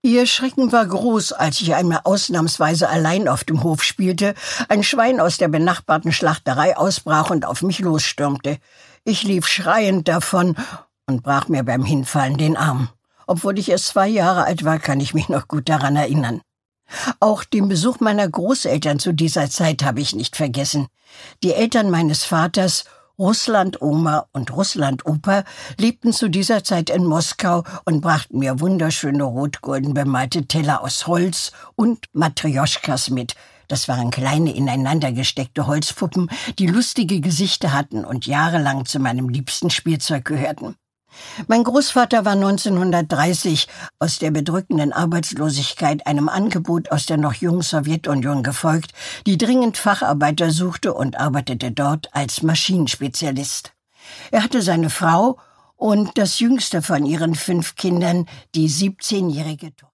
Ihr Schrecken war groß, als ich einmal ausnahmsweise allein auf dem Hof spielte, ein Schwein aus der benachbarten Schlachterei ausbrach und auf mich losstürmte. Ich lief schreiend davon und brach mir beim Hinfallen den Arm. Obwohl ich erst 2 Jahre alt war, kann ich mich noch gut daran erinnern. Auch den Besuch meiner Großeltern zu dieser Zeit habe ich nicht vergessen. Die Eltern meines Vaters, Russland-Oma und Russland-Opa, lebten zu dieser Zeit in Moskau und brachten mir wunderschöne rot-golden bemalte Teller aus Holz und Matrjoschkas mit. Das waren kleine, ineinander gesteckte Holzpuppen, die lustige Gesichter hatten und jahrelang zu meinem liebsten Spielzeug gehörten. Mein Großvater war 1930 aus der bedrückenden Arbeitslosigkeit einem Angebot aus der noch jungen Sowjetunion gefolgt, die dringend Facharbeiter suchte und arbeitete dort als Maschinenspezialist. Er hatte seine Frau und das jüngste von ihren 5 Kindern, die 17-jährige Tochter.